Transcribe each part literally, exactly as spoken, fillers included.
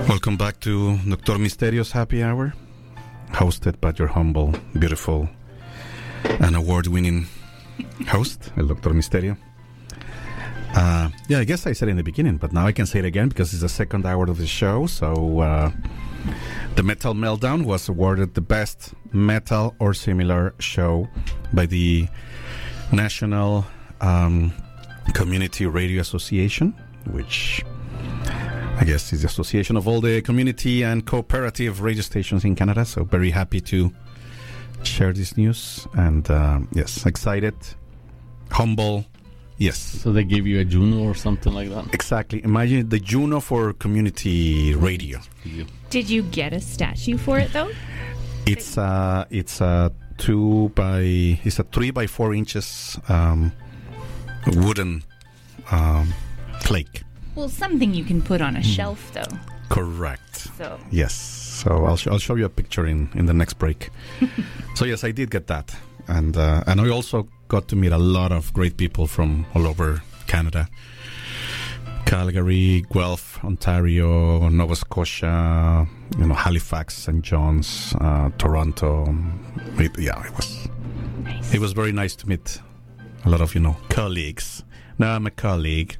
Welcome back to Doctor Misterio's Happy Hour, hosted by your humble, beautiful, and award-winning host, El Doctor Misterio. Uh, yeah, I guess I said it in the beginning, but now I can say it again because it's the second hour of the show. So, uh, the Metal Meltdown was awarded the best metal or similar show by the National um, Community Radio Association, which I guess is the association of all the community and cooperative radio stations in Canada. So very happy to share this news. And uh, yes, excited, humble, yes. So they gave you a Juno or something like that? Exactly. Imagine the Juno for community radio. Did you get a statue for it, though? It's a, it's a two by, it's a three by four inches um, wooden um, flake. Well, something you can put on a shelf, though. Correct. So yes. So I'll sh- I'll show you a picture in, in the next break. So yes, I did get that, and uh, and I also got to meet a lot of great people from all over Canada, Calgary, Guelph, Ontario, Nova Scotia, you know, Halifax, Saint John's, uh, Toronto. It, yeah, it was nice. It was very nice to meet a lot of you know colleagues. Now I'm a colleague.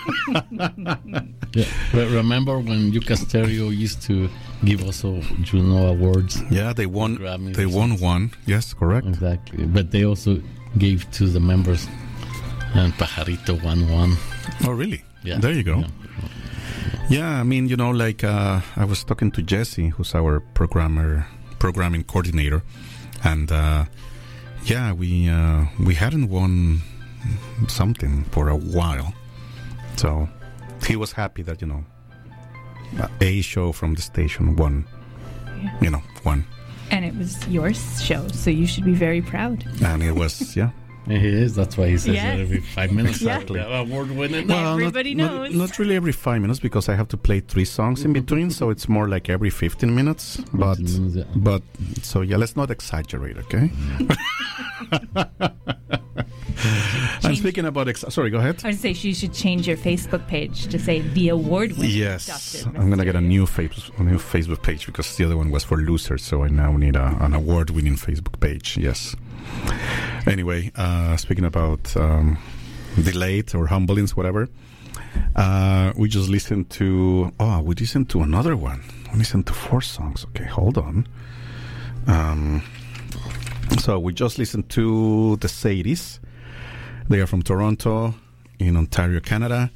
Yeah. But remember when Yucca Stereo used to give also Juno awards? Yeah, they won. Grammys They won one. Yes, correct. Exactly. But they also gave to the members, and Pajarito won one. Oh, really? Yeah. There you go. Yeah. Yeah, I mean, you know, like uh, I was talking to Jesse, who's our programmer, programming coordinator, and uh, yeah, we uh, we hadn't won something for a while, so he was happy that you know a show from the station won, Yeah. you know, won, And it was your show, so you should be very proud. and it was yeah. He is. That's why he says Yeah. that every five minutes. Exactly. Yeah, award winning. Well, Everybody not, knows. Not, not really every five minutes because I have to play three songs in between, so it's more like every fifteen minutes. But, minutes, yeah. but so yeah, let's not exaggerate, okay? And speaking about, ex- sorry, go ahead. I would say she should change your Facebook page to say the award winner. Yes, I'm gonna get a new, fa- a new Facebook page because the other one was for losers, so I now need a, an award-winning Facebook page. Yes. Anyway, uh, speaking about um, delayed or humblings, whatever, uh, we just listened to. Oh, we listened to another one. We listened to four songs. Okay, hold on. Um, so we just listened to the Sadies. They are from Toronto, in Ontario, Canada.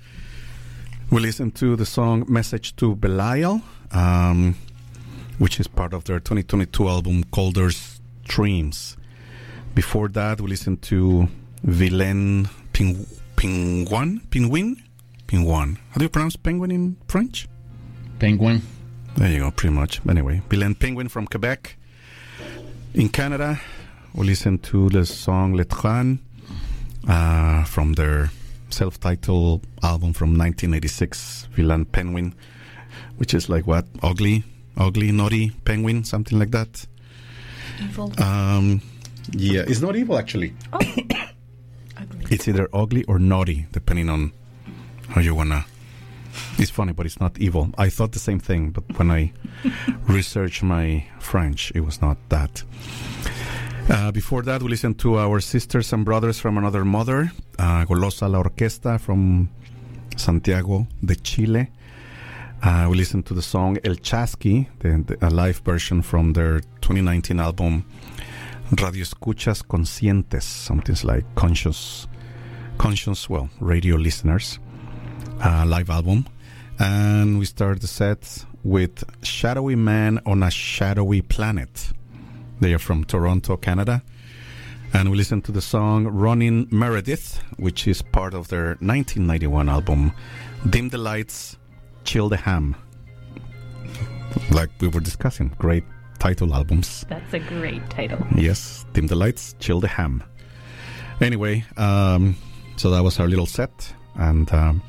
We listened to the song "Message to Belial," um, which is part of their twenty twenty-two album "Colder Streams." Before that, we listened to Vilain Ping- Penguin? Penguin? Penguin. How do you pronounce penguin in French? Penguin. There you go, pretty much. Anyway, Vilain Penguin from Quebec. In Canada, we listened to the song Le Train uh, from their self-titled album from nineteen eighty-six, Vilain Penguin, which is like what? Ugly? Ugly, naughty penguin? Something like that. Evil. Um... Yeah, it's not evil actually. Oh. Ugly. It's either ugly or naughty, depending on how you wanna. It's funny, but it's not evil. I thought the same thing, but when I researched my French, it was not that. Uh, before that, we listened to our sisters and brothers from another mother, uh, Golosa La Orquesta from Santiago de Chile. Uh, we listened to the song El Chasqui, the, the, a live version from their twenty nineteen album Radio Escuchas Conscientes, something like conscious, conscious, well, radio listeners, uh, live album. And we start the set with Shadowy Man on a Shadowy Planet. They are from Toronto, Canada. And we listen to the song Running Meredith, which is part of their nineteen ninety-one album Dim the Lights, Chill the Ham. Like we were discussing, great title albums. That's a great title. Yes, Dim the Lights, Chill the Ham. Anyway, um, so that was our little set. And um,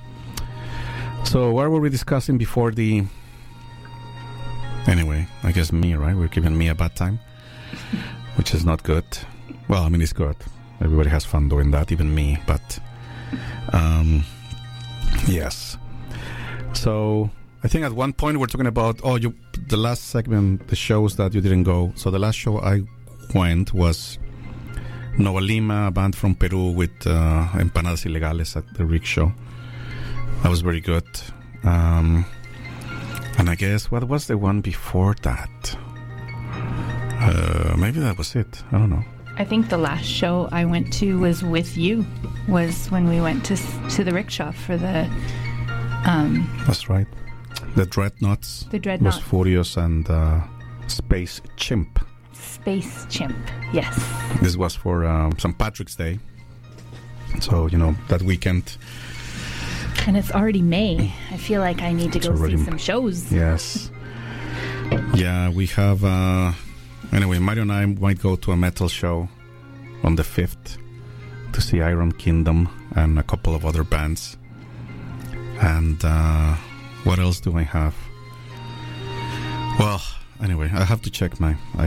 so what were we discussing before the... Anyway, I guess me, right? We're giving me a bad time, which is not good. Well, I mean, it's good. Everybody has fun doing that, even me. But, um, yes. So, I think at one point we're talking about, oh, you the last segment, the shows that you didn't go. So the last show I went was Nova Lima, a band from Peru with uh, Empanadas Ilegales at the Rickshaw. That was very good. Um, and I guess, what was the one before that? Uh, maybe that was it. I don't know. I think the last show I went to was with you, was when we went to to the Rickshaw for the... Um, That's right. The Dreadnoughts. The Dreadnoughts. Los Furios and uh, Space Chimp. Space Chimp, yes. This was for um, Saint Patrick's Day. So, you know, that weekend. And it's already May. I feel like I need to It's go see already- some shows. Yes. Yeah, we have... Uh, anyway, Mario and I might go to a metal show on the fifth to see Iron Kingdom and a couple of other bands. And uh, what else do I have? Well, anyway, I have to check my... I,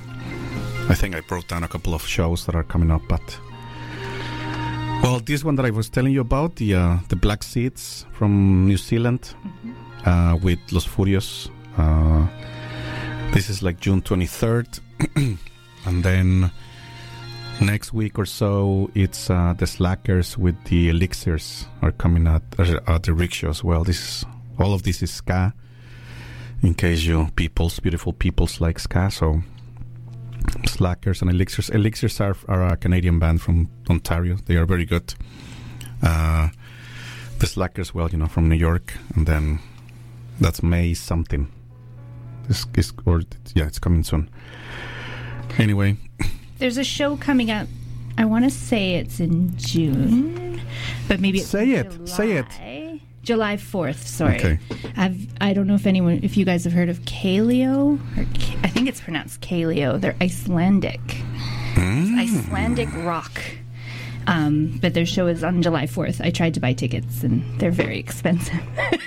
I think I wrote down a couple of shows that are coming up, but... Well, this one that I was telling you about, the uh, the Black Seeds from New Zealand, mm-hmm. uh, with Los Furios. Uh, this is like June twenty-third. And then next week or so, it's uh, the Slackers with the Elixirs are coming at, uh, at the Rickshaw as well. This is, all of this is ska, in case you peoples, beautiful peoples like ska. So Slackers and Elixirs. Elixirs are, are a Canadian band from Ontario. They are very good. Uh, the Slackers, well, you know, from New York. And then that's May something. It's, it's, or yeah, it's coming soon. Anyway. There's a show coming up. I want to say it's in June, but maybe it's say it. July. Say it. July fourth. Sorry. Okay. I've I don't know if anyone, if you guys have heard of Kaleo, or K- I think it's pronounced Kaleo. They're Icelandic. Mm. It's Icelandic rock. Um, but their show is on July fourth. I tried to buy tickets and they're very expensive.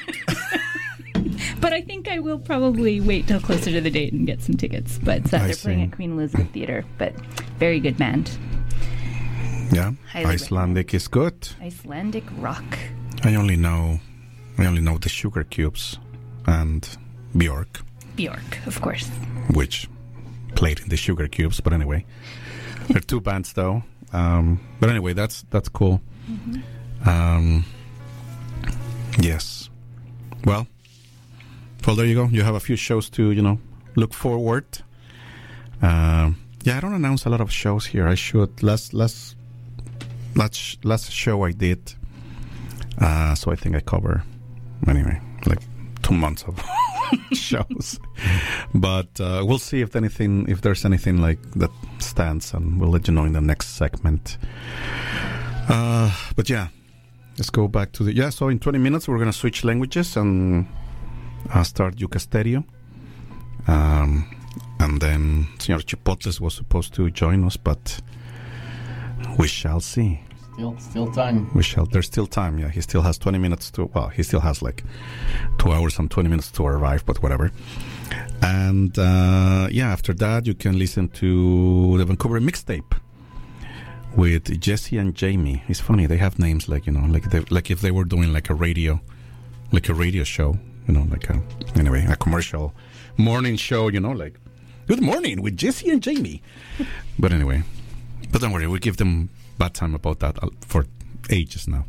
But I think I will probably wait till closer to the date and get some tickets. But uh, they're see. playing at Queen Elizabeth Theatre. But very good band. Yeah, Highly Icelandic is good. Icelandic rock. I only know, I only know the Sugar Cubes and Bjork, Bjork, of course. which played in the Sugar Cubes. But anyway, they're two bands though. Um, but anyway, that's that's cool. Mm-hmm. Um, yes. Well, well, there you go. You have a few shows to, you know, look forward. Um, yeah, I don't announce a lot of shows here. I should. Last last last last show I did. Uh, so I think I cover, anyway, like two months of shows. But uh, we'll see if anything, if there's anything like that stands, and we'll let you know in the next segment. Uh, but yeah, let's go back to the... Yeah, so in twenty minutes we're going to switch languages and uh, start Yucasterio. Um, and then Senor Chipotles was supposed to join us, but we shall see. Still, still time. We shall. There's still time. Yeah, he still has twenty minutes to. Well, he still has like two hours and twenty minutes to arrive, but whatever. And uh, yeah, after that, you can listen to the Vancouver mixtape with Jesse and Jamie. It's funny, they have names like, you know, like they, like if they were doing like a radio, like a radio show, you know, like a anyway a commercial morning show, you know, like Good Morning with Jesse and Jamie. But anyway, but don't worry, we give them bad time about that for ages now.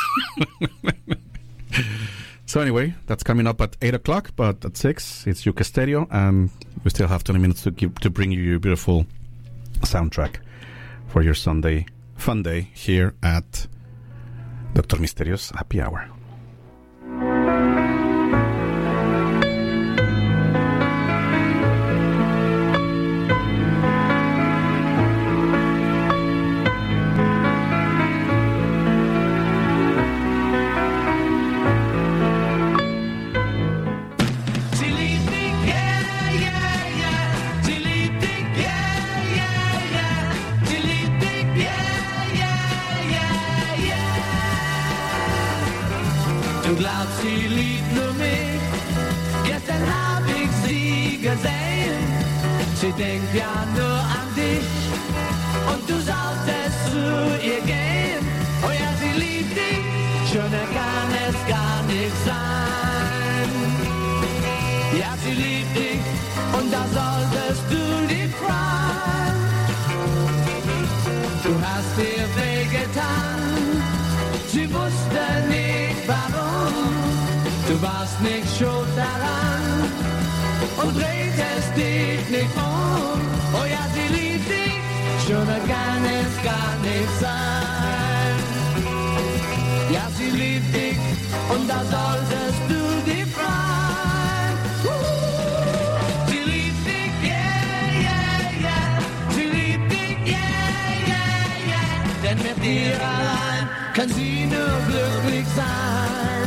So anyway, that's coming up at eight o'clock, but at six it's Yucasterio, and we still have twenty minutes to give, to bring you your beautiful soundtrack for your Sunday fun day here at Doctor Misterio's Happy Hour. Du glaubst, sie liebt nur mich. Gestern hab ich sie gesehen. Sie denkt ja nur an dich. Und du solltest zu ihr gehen. Oh ja, sie liebt dich. Schöner kann es gar nicht sein. Ja, sie liebt dich und da solltest du dich freuen. Du hast ihr wehgetan, sie wusste nicht warum. Du warst nicht schuld daran und drehst dich nicht um. Oh ja, sie liebt dich, schöner kann es gar nicht sein. Ja, sie liebt dich und da solltest du dich freuen. Sie liebt dich, yeah, yeah, yeah. Sie liebt dich, yeah, yeah, yeah. Denn mit dir allein kann sie nur glücklich sein.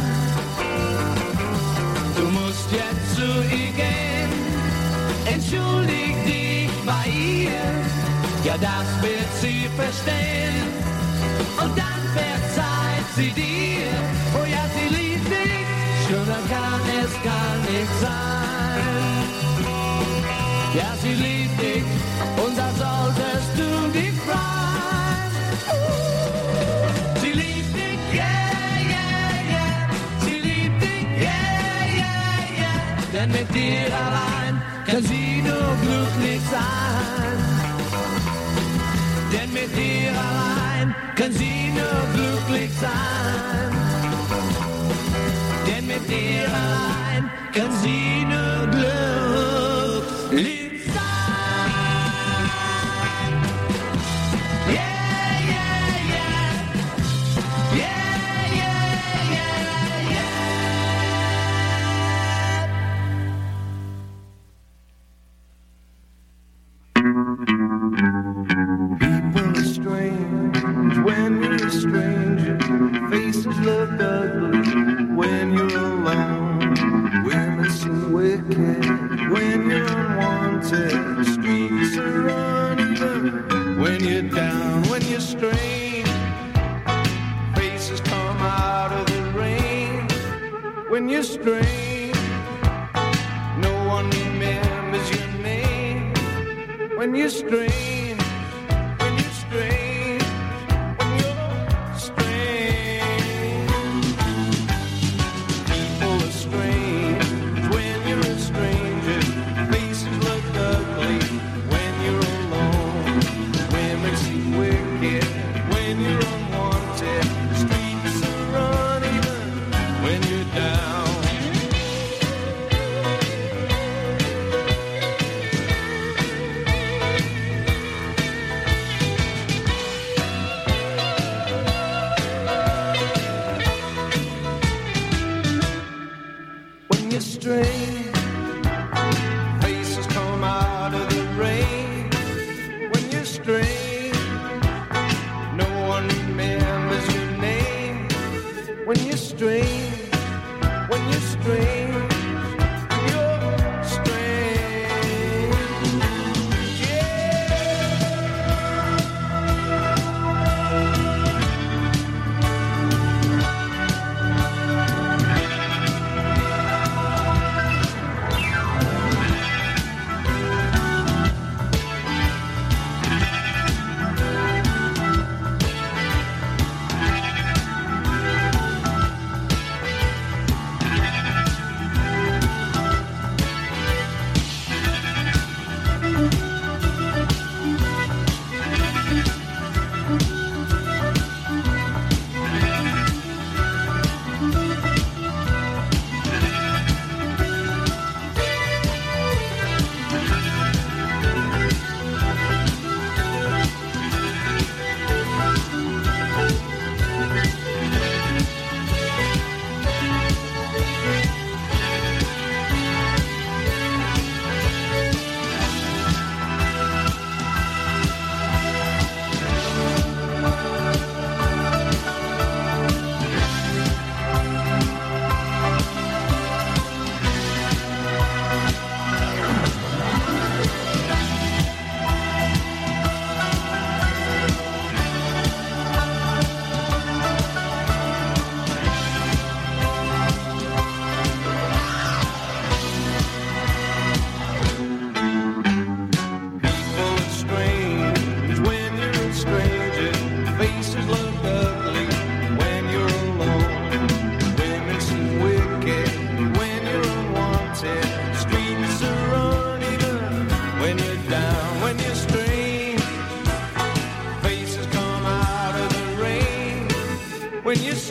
Du musst jetzt zu ihr gehen, entschuldig dich bei ihr. Ja, das wird sie verstehen und dann verzeiht sie dir. Oh ja, sie liebt dich, schöner kann es gar nicht sein. Ja, sie liebt dich und da solltest du dich freuen. Sie liebt dich, yeah, yeah, yeah. Sie liebt dich, yeah, yeah, yeah. Denn mit dir allein kann sie nur glücklich sein. Denn mit dir allein kann sie nur glücklich sein. Denn mit dir allein kann sie nur glücklich sein. Yeah, yeah, yeah. Yeah, yeah, yeah, yeah. People are strange when you're a stranger. Faces look ugly when you're alone. Women seem wicked when you're unwanted. Streets are uneven when you're down, when you're strange. Faces come out of the rain when you're strange. No one remembers your name when you're strange.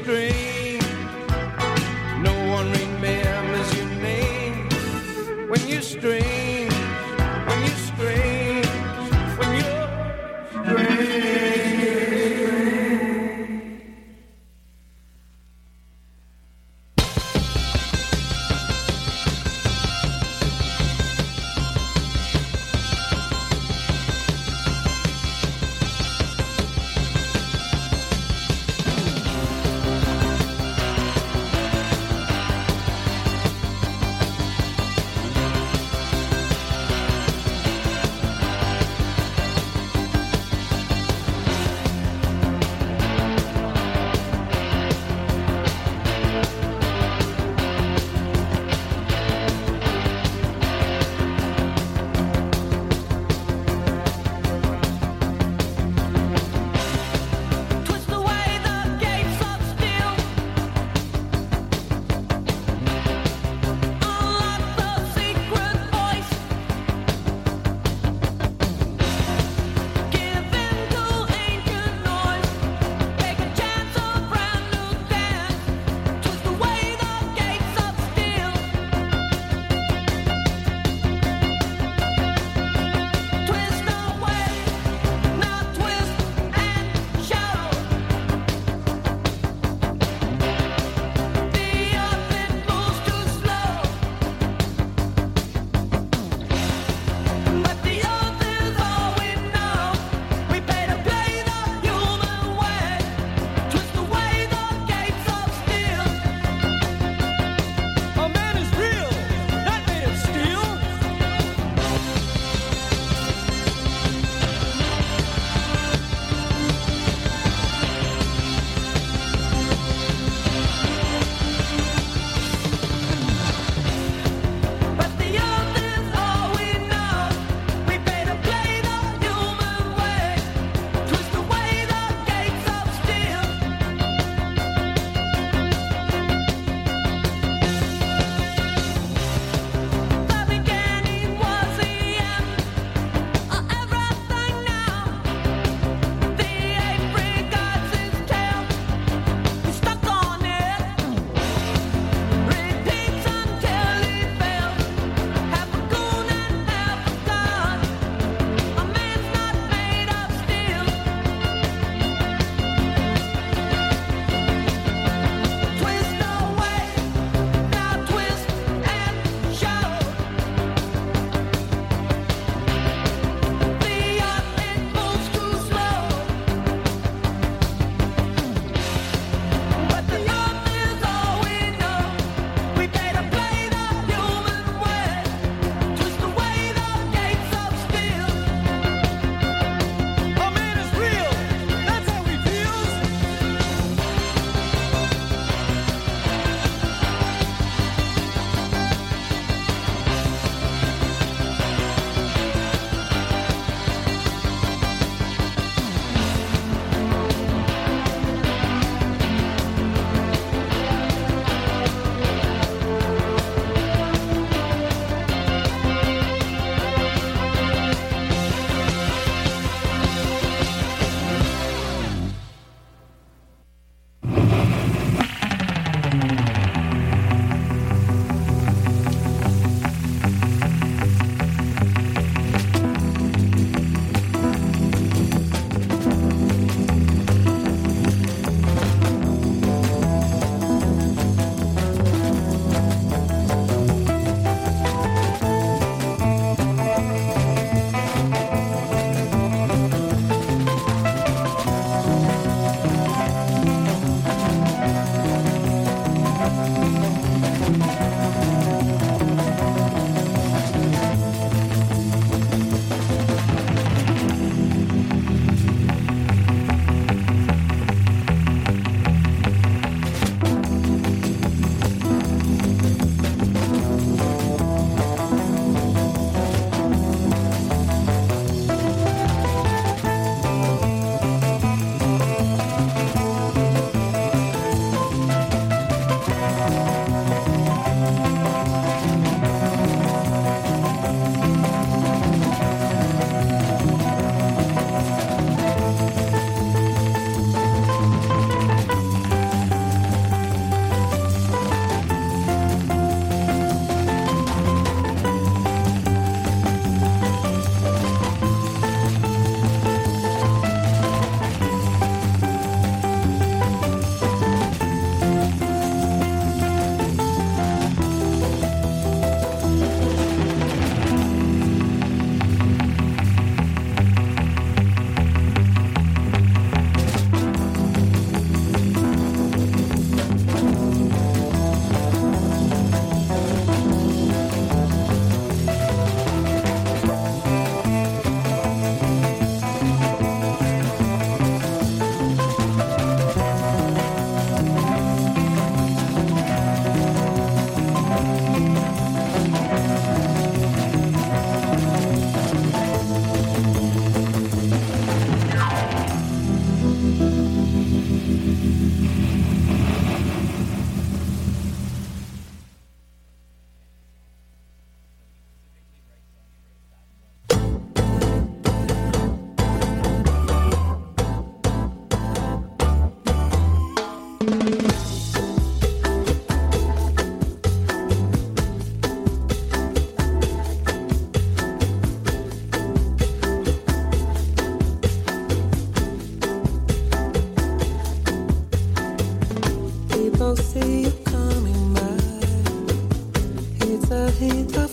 strange, no one remembers your name. When you're strange, when you're strange, when you're strange.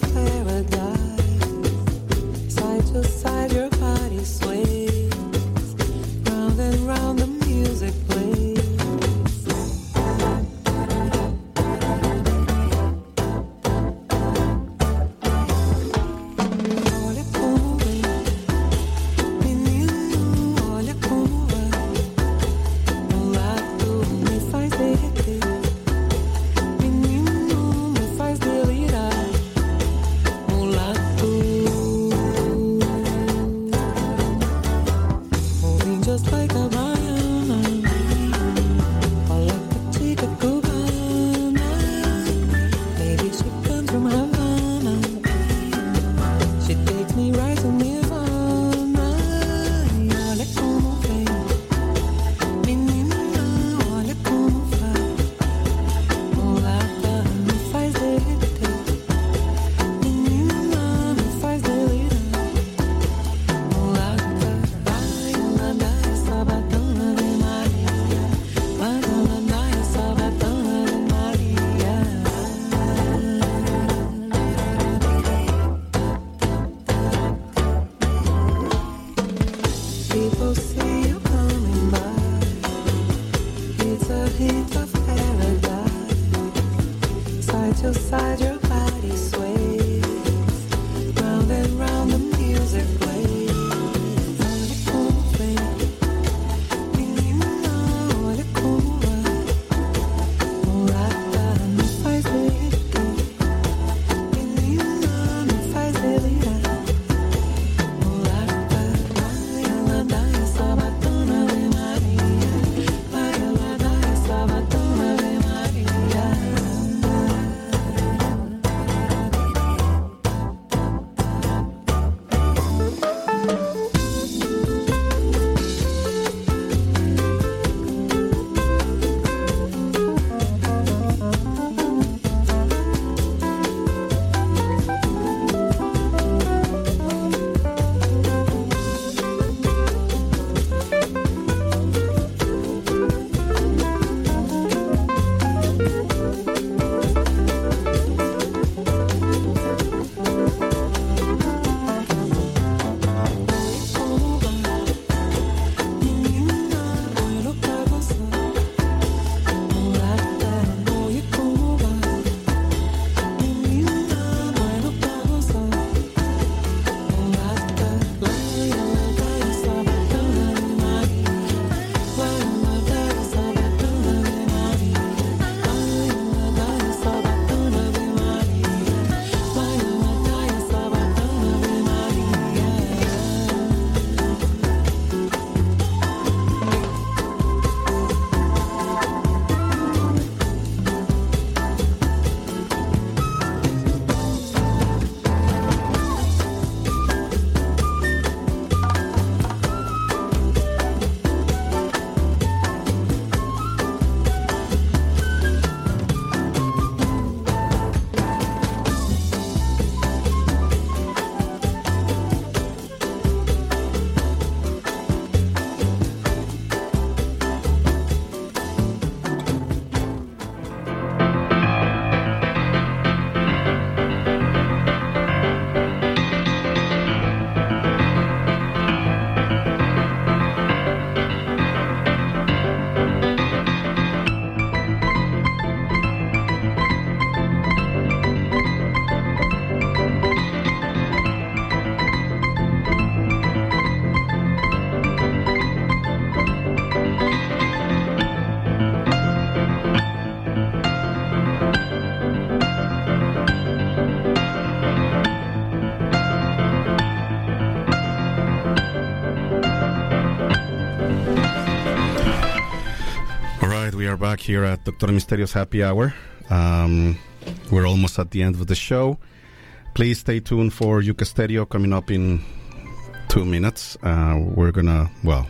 are back here at Doctor Misterio's Happy Hour. Um, we're almost at the end of the show. Please stay tuned for Yucca Stereo coming up in two minutes. Uh, we're gonna, well,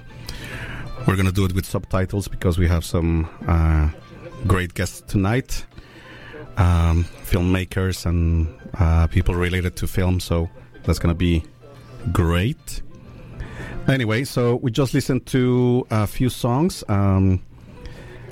we're gonna do it with subtitles because we have some uh, great guests tonight, um, filmmakers and uh, people related to film. So that's gonna be great. Anyway, so we just listened to a few songs. Um,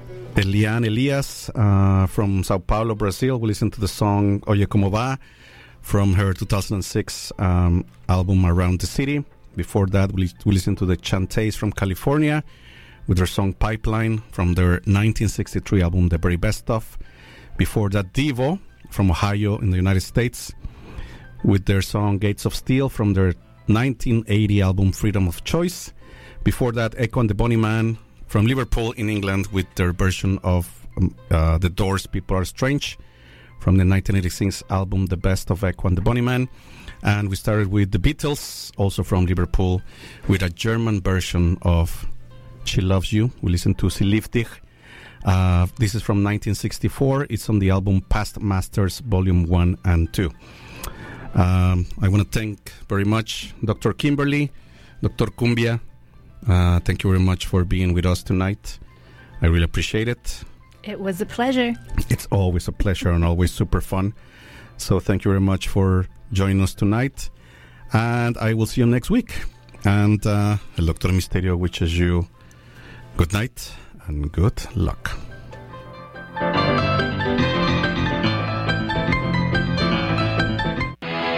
Elian Elias uh, from Sao Paulo, Brazil. We listened to the song Oye Como Va from her two thousand six um, album Around the City. Before that, we, we listened to the Chantays from California with their song Pipeline from their nineteen sixty-three album The Very Best Of. Before that, Devo from Ohio in the United States with their song Gates of Steel from their nineteen eighty album Freedom of Choice. Before that, Echo and the Bunnymen from Liverpool in England with their version of um, uh, The Doors' People Are Strange from the nineteen eighty-six album The Best of Echo and the Bunnymen. And we started with the Beatles, also from Liverpool, with a German version of She Loves You. We listened to Sie liebt dich. Uh, this is from nineteen sixty-four. It's on the album Past Masters Volume one and two. Um, I want to thank very much Doctor Kimberly, Doctor Cumbia. Uh, thank you very much for being with us tonight. I really appreciate it. It was a pleasure. It's always a pleasure and always super fun. So thank you very much for joining us tonight. And I will see you next week. And uh, El Doctor Misterio wishes you good night and good luck.